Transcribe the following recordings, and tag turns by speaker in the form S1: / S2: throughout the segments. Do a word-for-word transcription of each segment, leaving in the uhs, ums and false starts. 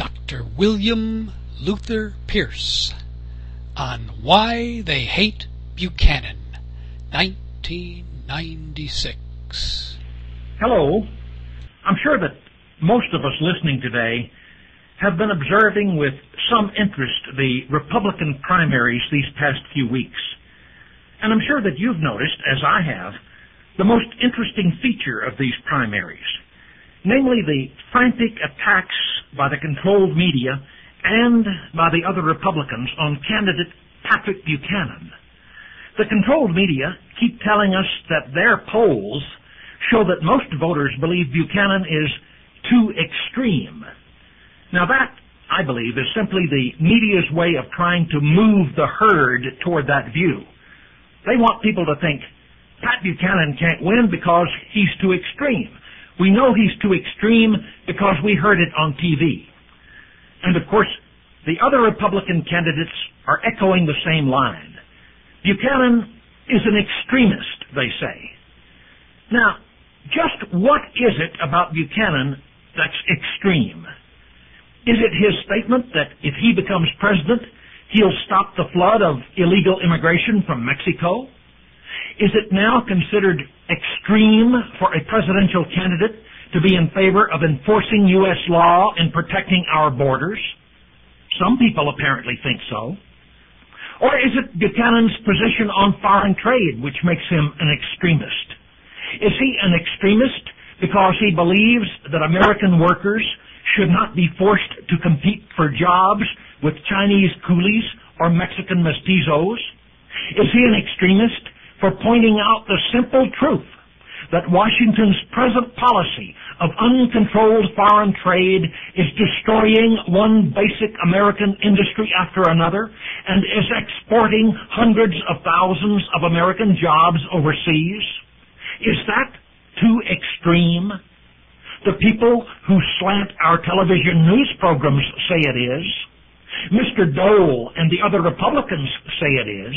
S1: Doctor William Luther Pierce on Why They Hate Buchanan, nineteen ninety-six.
S2: Hello. I'm sure that most of us listening today have been observing with some interest the Republican primaries these past few weeks. And I'm sure that you've noticed, as I have, the most interesting feature of these primaries, namely the frantic attacks by the controlled media and by the other Republicans on candidate Patrick Buchanan. The controlled media keep telling us that their polls show that most voters believe Buchanan is too extreme. Now that, I believe, is simply the media's way of trying to move the herd toward that view. They want people to think Pat Buchanan can't win because he's too extreme. We know he's too extreme because we heard it on T V. And of course, the other Republican candidates are echoing the same line. Buchanan is an extremist, they say. Now, just what is it about Buchanan that's extreme? Is it his statement that if he becomes president, he'll stop the flood of illegal immigration from Mexico? Is it now considered extreme for a presidential candidate to be in favor of enforcing U S law and protecting our borders? Some people apparently think so. Or is it Buchanan's position on foreign trade which makes him an extremist? Is he an extremist because he believes that American workers should not be forced to compete for jobs with Chinese coolies or Mexican mestizos? Is he an extremist for pointing out the simple truth that Washington's present policy of uncontrolled foreign trade is destroying one basic American industry after another and is exporting hundreds of thousands of American jobs overseas? Is that too extreme? The people who slant our television news programs say it is. Mister Dole and the other Republicans say it is.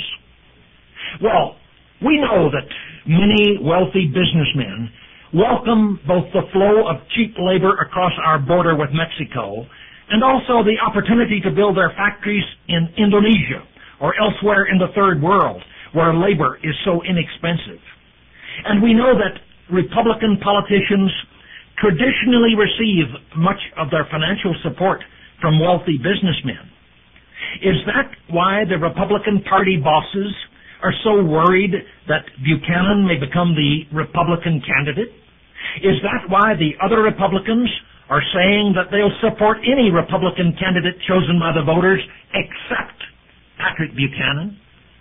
S2: Well, we know that many wealthy businessmen welcome both the flow of cheap labor across our border with Mexico and also the opportunity to build their factories in Indonesia or elsewhere in the third world where labor is so inexpensive. And we know that Republican politicians traditionally receive much of their financial support from wealthy businessmen. Is that why the Republican Party bosses are so worried that Buchanan may become the Republican candidate? Is that why the other Republicans are saying that they'll support any Republican candidate chosen by the voters except Patrick Buchanan?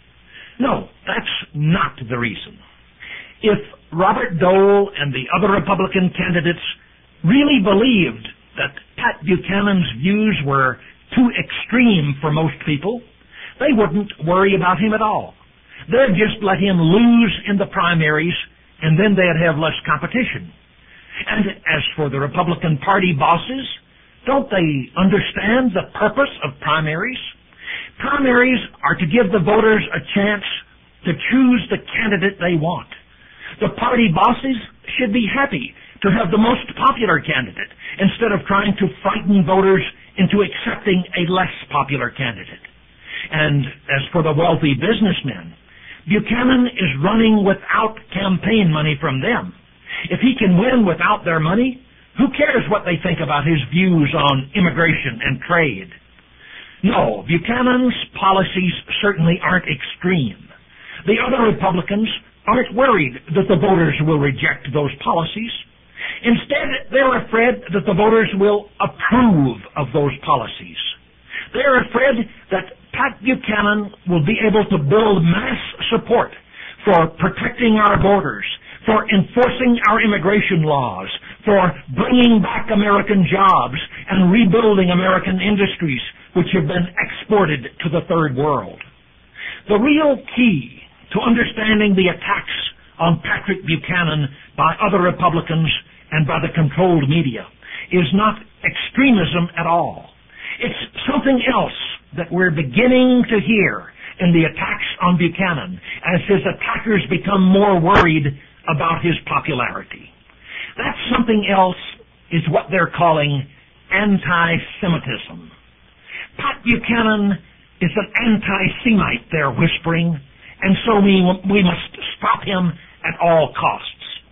S2: No, that's not the reason. If Robert Dole and the other Republican candidates really believed that Pat Buchanan's views were too extreme for most people, they wouldn't worry about him at all. They'd just let him lose in the primaries, and then they'd have less competition. And as for the Republican Party bosses, don't they understand the purpose of primaries? Primaries are to give the voters a chance to choose the candidate they want. The party bosses should be happy to have the most popular candidate instead of trying to frighten voters into accepting a less popular candidate. And as for the wealthy businessmen, Buchanan is running without campaign money from them. If he can win without their money, who cares what they think about his views on immigration and trade? No, Buchanan's policies certainly aren't extreme. The other Republicans aren't worried that the voters will reject those policies. Instead, they're afraid that the voters will approve of those policies. They're afraid that Pat Buchanan will be able to build mass support for protecting our borders, for enforcing our immigration laws, for bringing back American jobs and rebuilding American industries which have been exported to the third world. The real key to understanding the attacks on Patrick Buchanan by other Republicans and by the controlled media is not extremism at all. It's something else that we're beginning to hear in the attacks on Buchanan as his attackers become more worried about his popularity. That something else is what they're calling anti-Semitism. Pat Buchanan is an anti-Semite, they're whispering, and so we, we must stop him at all costs.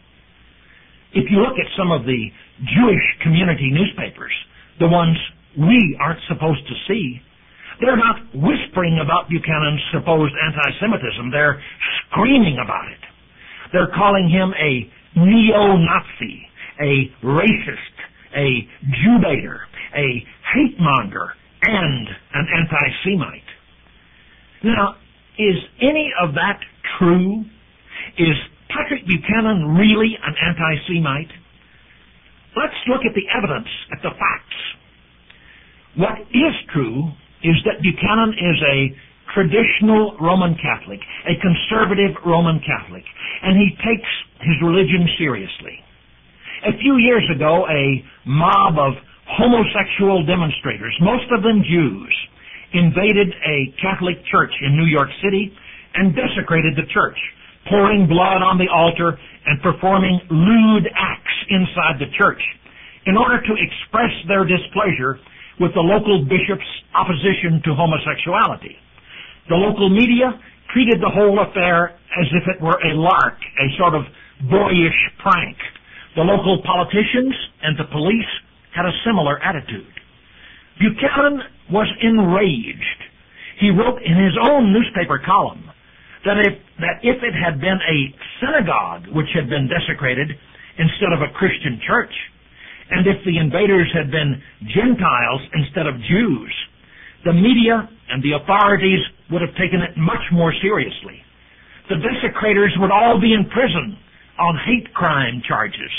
S2: If you look at some of the Jewish community newspapers, the ones we aren't supposed to see, they're not whispering about Buchanan's supposed anti-Semitism. They're screaming about it. They're calling him a neo-Nazi, a racist, a Jew-baiter, a hate-monger, and an anti-Semite. Now, is any of that true? Is Patrick Buchanan really an anti-Semite? Let's look at the evidence, at the facts. What is true is that Buchanan is a traditional Roman Catholic, a conservative Roman Catholic, and he takes his religion seriously. A few years ago, a mob of homosexual demonstrators, most of them Jews, invaded a Catholic church in New York City and desecrated the church, pouring blood on the altar and performing lewd acts inside the church in order to express their displeasure with the local bishop's opposition to homosexuality. The local media treated the whole affair as if it were a lark, a sort of boyish prank. The local politicians and the police had a similar attitude. Buchanan was enraged. He wrote in his own newspaper column that if, that if it had been a synagogue which had been desecrated instead of a Christian church, and if the invaders had been Gentiles instead of Jews, the media and the authorities would have taken it much more seriously. The desecrators would all be in prison on hate crime charges.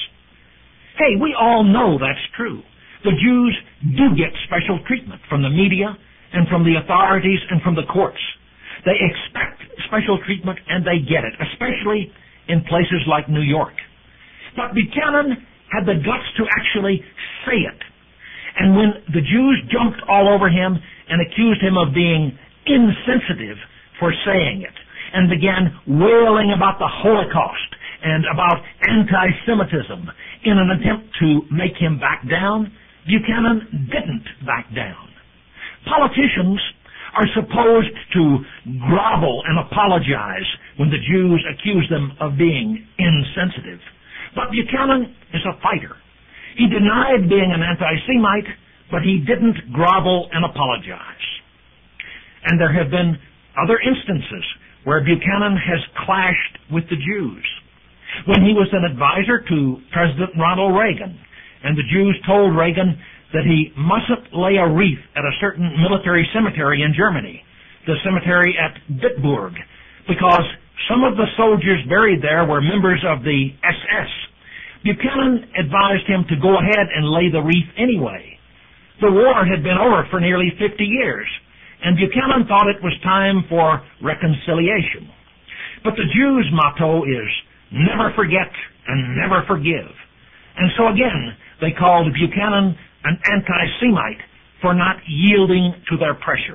S2: Hey, we all know that's true. The Jews do get special treatment from the media and from the authorities and from the courts. They expect special treatment and they get it, especially in places like New York. But Buchanan had the guts to actually say it. And when the Jews jumped all over him and accused him of being insensitive for saying it, and began wailing about the Holocaust and about anti-Semitism in an attempt to make him back down, Buchanan didn't back down. Politicians are supposed to grovel and apologize when the Jews accuse them of being insensitive. But Buchanan is a fighter. He denied being an anti-Semite, but he didn't grovel and apologize. And there have been other instances where Buchanan has clashed with the Jews. When he was an advisor to President Ronald Reagan, and the Jews told Reagan that he mustn't lay a wreath at a certain military cemetery in Germany, the cemetery at Bitburg, because some of the soldiers buried there were members of the S S. Buchanan advised him to go ahead and lay the wreath anyway. The war had been over for nearly fifty years, and Buchanan thought it was time for reconciliation. But the Jews' motto is, never forget and never forgive. And so again, they called Buchanan an anti-Semite for not yielding to their pressure.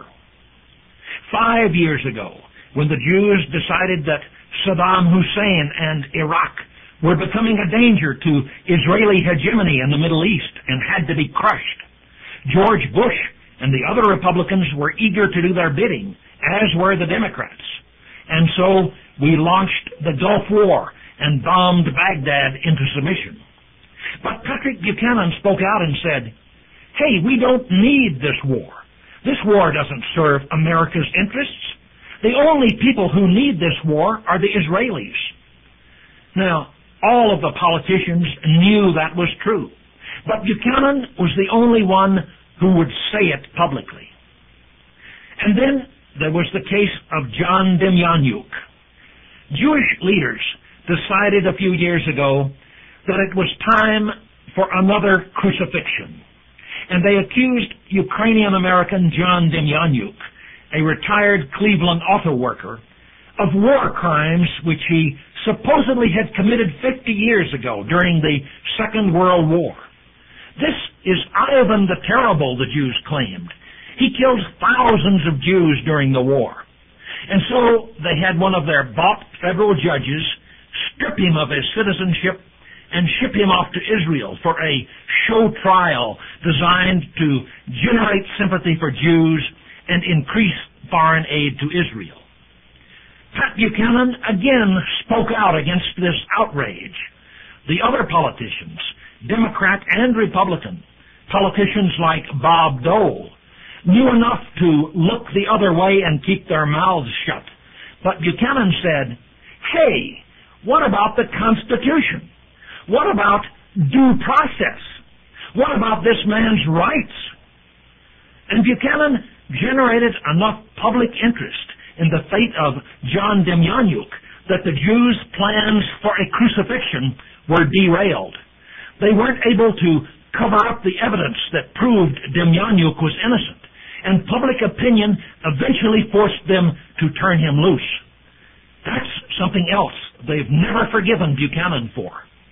S2: Five years ago, when the Jews decided that Saddam Hussein and Iraq were becoming a danger to Israeli hegemony in the Middle East and had to be crushed, George Bush and the other Republicans were eager to do their bidding, as were the Democrats. And so we launched the Gulf War and bombed Baghdad into submission. But Patrick Buchanan spoke out and said, hey, we don't need this war. This war doesn't serve America's interests. The only people who need this war are the Israelis. Now, all of the politicians knew that was true, but Buchanan was the only one who would say it publicly. And then there was the case of John Demjanjuk. Jewish leaders decided a few years ago that it was time for another crucifixion. And they accused Ukrainian-American John Demjanjuk, a retired Cleveland auto worker, of war crimes which he supposedly had committed fifty years ago during the Second World War. This is Ivan the Terrible, the Jews claimed. He killed thousands of Jews during the war. And so they had one of their bought federal judges strip him of his citizenship and ship him off to Israel for a show trial designed to generate sympathy for Jews and increase foreign aid to Israel. Pat Buchanan again spoke out against this outrage. The other politicians, Democrat and Republican, politicians like Bob Dole, knew enough to look the other way and keep their mouths shut. But Buchanan said, hey, what about the Constitution? What about due process? What about this man's rights? And Buchanan generated enough public interest in the fate of John Demjanjuk that the Jews' plans for a crucifixion were derailed. They weren't able to cover up the evidence that proved Demjanjuk was innocent, and public opinion eventually forced them to turn him loose. That's something else they've never forgiven Buchanan for.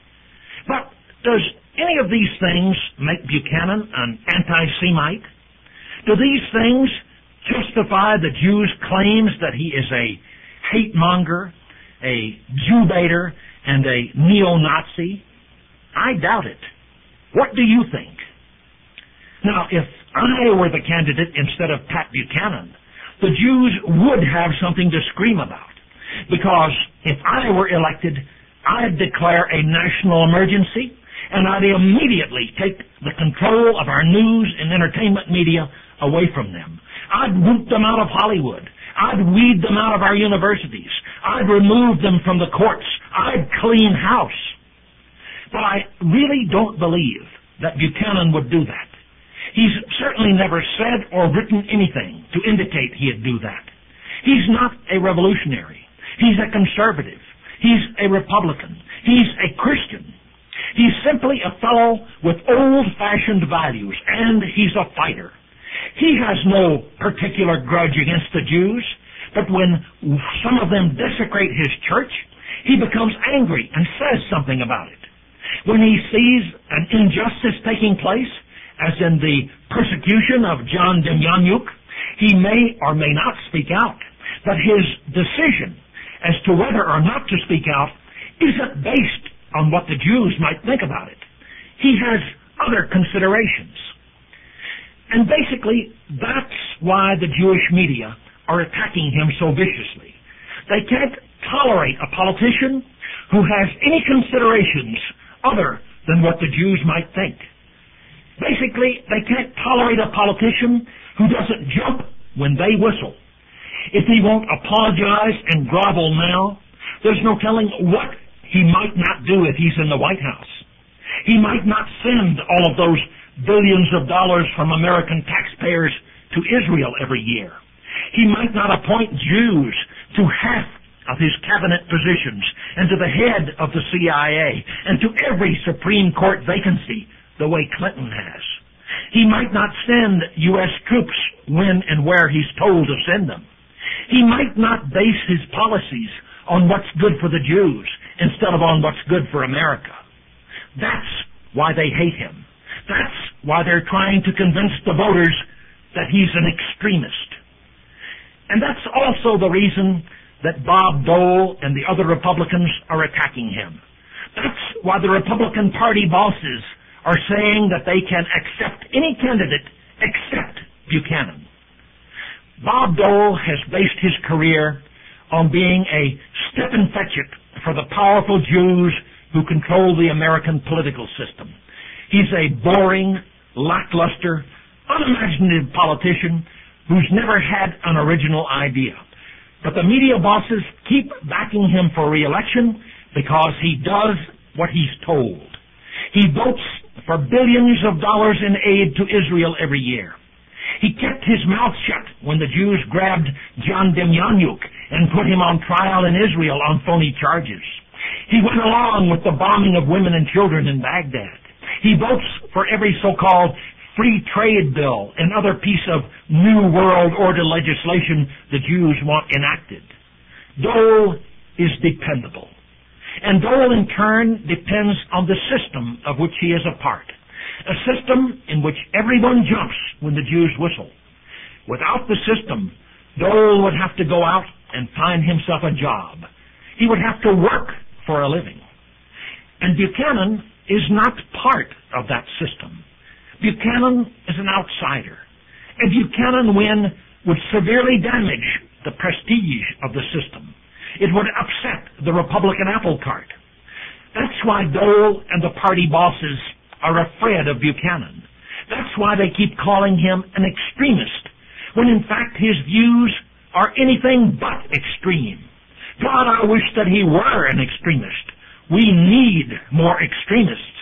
S2: But does any of these things make Buchanan an anti-Semite? Do these things justify the Jews' claims that he is a hate-monger, a Jew-baiter, and a neo-Nazi? I doubt it. What do you think? Now, if I were the candidate instead of Pat Buchanan, the Jews would have something to scream about. Because if I were elected, I'd declare a national emergency, and I'd immediately take the control of our news and entertainment media away from them. I'd root them out of Hollywood. I'd weed them out of our universities. I'd remove them from the courts. I'd clean house. But I really don't believe that Buchanan would do that. He's certainly never said or written anything to indicate he'd do that. He's not a revolutionary. He's a conservative. He's a Republican. He's a Christian. He's simply a fellow with old-fashioned values, and he's a fighter. He has no particular grudge against the Jews, but when some of them desecrate his church, he becomes angry and says something about it. When he sees an injustice taking place, as in the persecution of John Demjanjuk, he may or may not speak out, but his decision as to whether or not to speak out isn't based on what the Jews might think about it. He has other considerations. And basically, that's why the Jewish media are attacking him so viciously. They can't tolerate a politician who has any considerations other than what the Jews might think. Basically, they can't tolerate a politician who doesn't jump when they whistle. If he won't apologize and grovel now, there's no telling what he might not do if he's in the White House. He might not send all of those billions of dollars from American taxpayers to Israel every year. He might not appoint Jews to half of his cabinet positions and to the head of the C I A and to every Supreme Court vacancy the way Clinton has. He might not send U S troops when and where he's told to send them. He might not base his policies on what's good for the Jews instead of on what's good for America. That's why they hate him. That's why they're trying to convince the voters that he's an extremist. And that's also the reason that Bob Dole and the other Republicans are attacking him. That's why the Republican Party bosses are saying that they can accept any candidate except Buchanan. Bob Dole has based his career on being a step-and-fetch-it for the powerful Jews who control the American political system. He's a boring, lackluster, unimaginative politician who's never had an original idea. But the media bosses keep backing him for re-election because he does what he's told. He votes for billions of dollars in aid to Israel every year. He kept his mouth shut when the Jews grabbed John Demjanjuk and put him on trial in Israel on phony charges. He went along with the bombing of women and children in Baghdad. He votes for every so-called free trade bill and other piece of New World Order legislation the Jews want enacted. Dole is dependable. And Dole, in turn, depends on the system of which he is a part. A system in which everyone jumps when the Jews whistle. Without the system, Dole would have to go out and find himself a job. He would have to work for a living. And Buchanan is not part of that system. Buchanan is an outsider. A Buchanan win would severely damage the prestige of the system. It would upset the Republican apple cart. That's why Dole and the party bosses are afraid of Buchanan. That's why they keep calling him an extremist, when in fact his views are anything but extreme. God, I wish that he were an extremist. We need more extremists.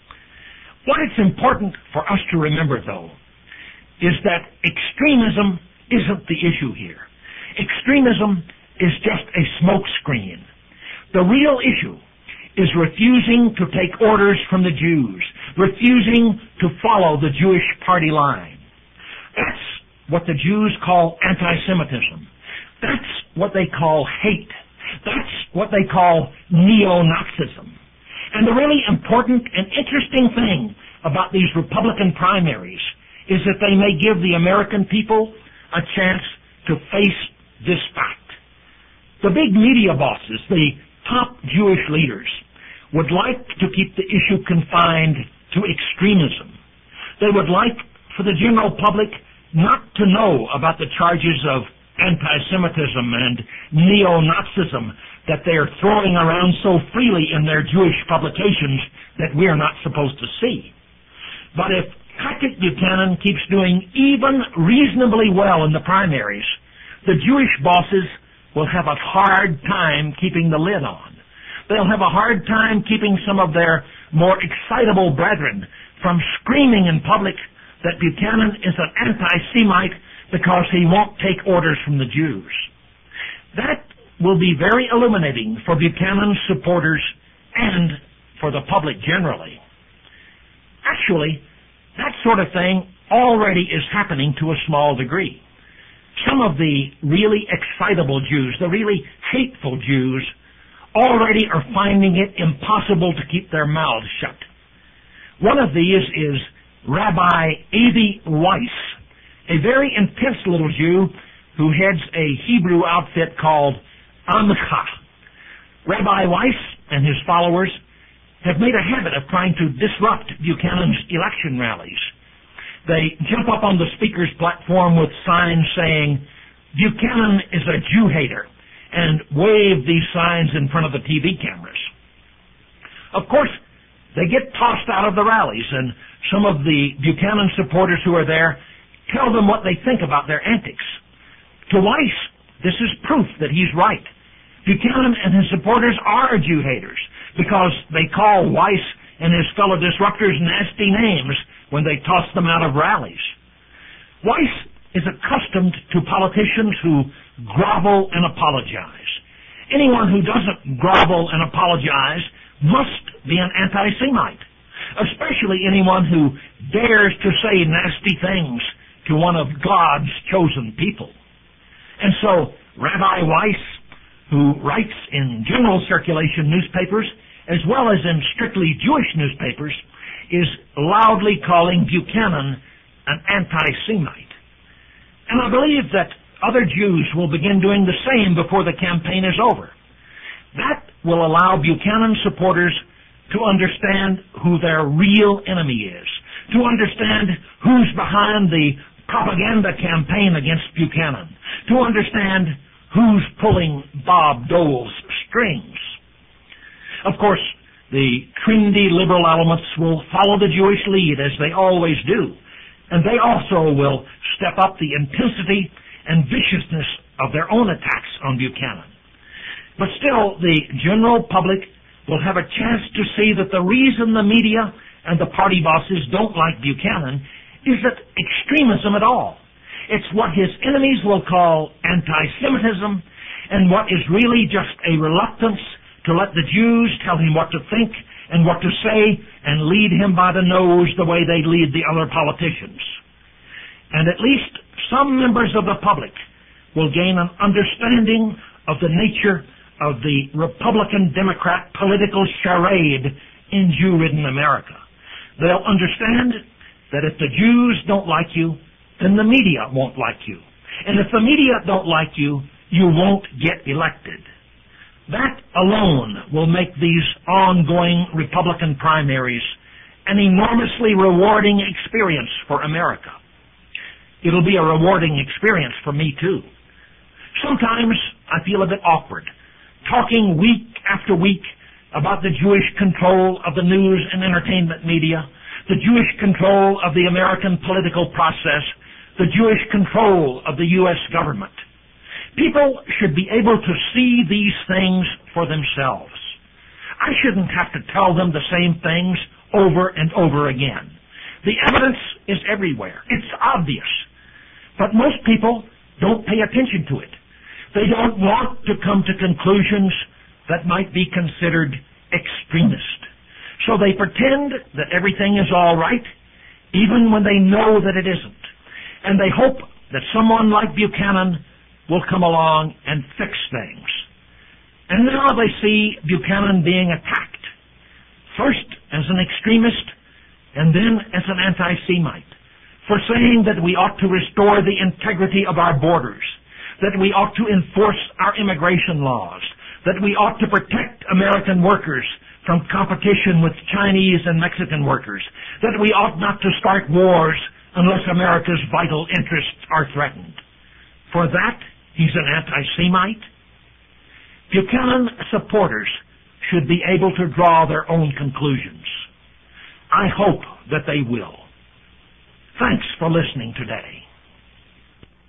S2: What it's important for us to remember, though, is that extremism isn't the issue here. Extremism is just a smokescreen. The real issue is refusing to take orders from the Jews, refusing to follow the Jewish party line. That's what the Jews call anti-Semitism. That's what they call hate. That's what they call neo-Nazism. And the really important and interesting thing about these Republican primaries is that they may give the American people a chance to face this fact. The big media bosses, the top Jewish leaders, would like to keep the issue confined to extremism. They would like for the general public not to know about the charges of anti-Semitism and neo-Nazism that they're throwing around so freely in their Jewish publications that we're not supposed to see. But if Patrick Buchanan keeps doing even reasonably well in the primaries, the Jewish bosses will have a hard time keeping the lid on. They'll have a hard time keeping some of their more excitable brethren from screaming in public that Buchanan is an anti-Semite because he won't take orders from the Jews. That will be very illuminating for Buchanan's supporters and for the public generally. Actually, that sort of thing already is happening to a small degree. Some of the really excitable Jews, the really hateful Jews, already are finding it impossible to keep their mouths shut. One of these is Rabbi Avi Weiss, a very intense little Jew who heads a Hebrew outfit called Amcha. Rabbi Weiss and his followers have made a habit of trying to disrupt Buchanan's election rallies. They jump up on the speaker's platform with signs saying, "Buchanan is a Jew hater," and wave these signs in front of the T V cameras. Of course, they get tossed out of the rallies, and some of the Buchanan supporters who are there tell them what they think about their antics. To Weiss, this is proof that he's right. Buchanan and his supporters are Jew haters because they call Weiss and his fellow disruptors nasty names when they toss them out of rallies. Weiss is accustomed to politicians who grovel and apologize. Anyone who doesn't grovel and apologize must be an anti-Semite, especially anyone who dares to say nasty things to one of God's chosen people. And so Rabbi Weiss, who writes in general circulation newspapers as well as in strictly Jewish newspapers, is loudly calling Buchanan an anti-Semite. And I believe that other Jews will begin doing the same before the campaign is over. That will allow Buchanan supporters to understand who their real enemy is, to understand who's behind the propaganda campaign against Buchanan, to understand who's pulling Bob Dole's strings. Of course, the trendy liberal elements will follow the Jewish lead, as they always do, and they also will step up the intensity and viciousness of their own attacks on Buchanan. But still, the general public will have a chance to see that the reason the media and the party bosses don't like Buchanan isn't extremism at all. It's what his enemies will call anti-Semitism, and what is really just a reluctance to let the Jews tell him what to think and what to say and lead him by the nose the way they lead the other politicians. And at least some members of the public will gain an understanding of the nature of the Republican-Democrat political charade in Jew-ridden America. They'll understand that if the Jews don't like you, then the media won't like you. And if the media don't like you, you won't get elected. That alone will make these ongoing Republican primaries an enormously rewarding experience for America. It'll be a rewarding experience for me, too. Sometimes I feel a bit awkward, talking week after week about the Jewish control of the news and entertainment media, the Jewish control of the American political process, the Jewish control of the U S government. People should be able to see these things for themselves. I shouldn't have to tell them the same things over and over again. The evidence is everywhere. It's obvious. But most people don't pay attention to it. They don't want to come to conclusions that might be considered extremist. So they pretend that everything is all right, even when they know that it isn't. And they hope that someone like Buchanan will come along and fix things. And now they see Buchanan being attacked, first as an extremist and then as an anti-Semite, for saying that we ought to restore the integrity of our borders, that we ought to enforce our immigration laws, that we ought to protect American workers from competition with Chinese and Mexican workers, that we ought not to start wars unless America's vital interests are threatened. For that, he's an anti-Semite. Buchanan supporters should be able to draw their own conclusions. I hope that they will. Thanks for listening today.